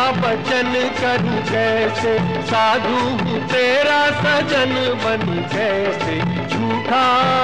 वचन करूं कैसे, साधु हूँ तेरा सजन बनूं कैसे झूठा।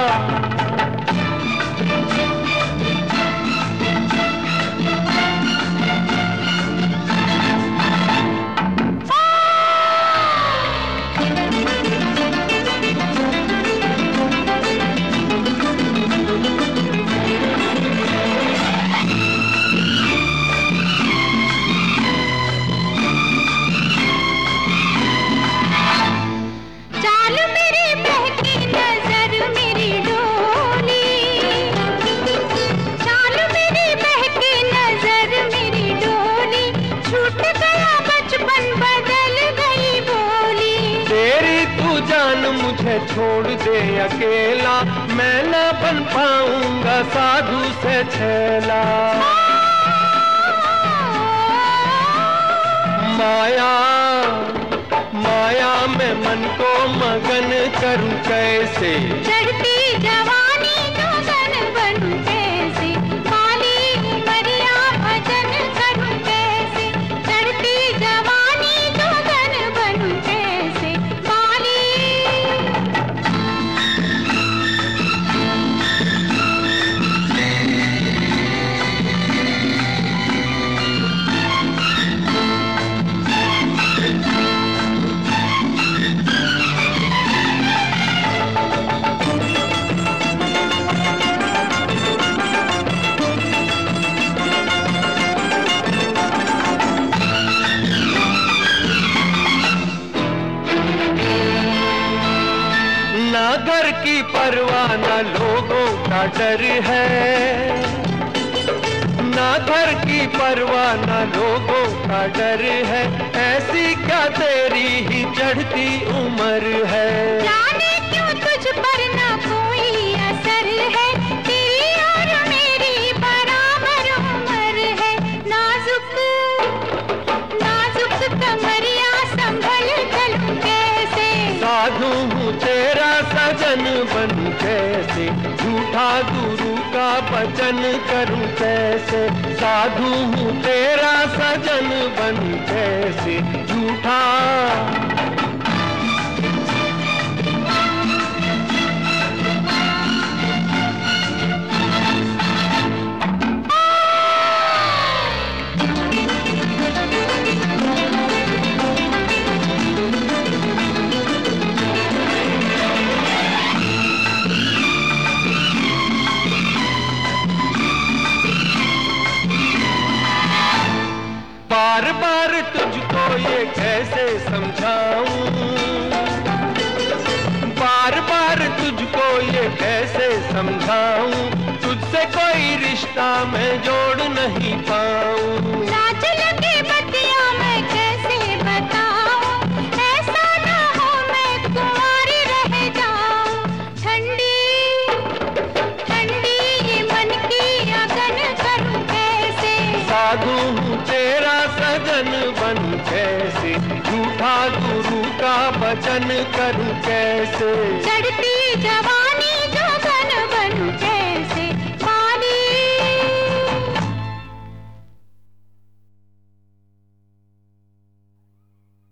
मुझे छोड़ दे अकेला, मैं न बन पाऊंगा साधु से छैला। माया माया में मन को मगन करूं कैसे, चढ़ती जवानी जोगन बनूं कैसे, काली उमरिया भजन करूं कैसे, चढ़ती जवानी जोगन बनूं कैसे काली। ना घर की परवाह ना लोगों का डर है, ना घर की परवाह ना लोगों का डर है, ऐसी क्या तेरी ही चढ़ती उम्र है। जाने क्यों तुझ पर ना कोई असर है, तेरी और मेरी बराबर उम्र है। नाजुक नाजुक कमरिया संभल चलूं कैसे, साधु हूँ तेरा सजन बनूं कैसे झूठा गुरु का वचन करूं कैसे, साधु हूँ तेरा सजन बनूं कैसे झूठा। बार बार तुझको ये कैसे समझाऊं, बार बार तुझको ये कैसे समझाऊं, तुझसे कोई रिश्ता मैं जोड़ नहीं पाऊं। लाज लगे बतिया मैं कैसे बताऊं, ऐसा ना हो मैं कुंवारी रह जाऊं। ठंडी ठंडी ये मन की अगन करूं कैसे, साधु हूँ तेरा सजन बनूं कैसे झूठा गुरु का वचन करूं कैसे, चढ़ती जवानी जोगन बनूं कैसे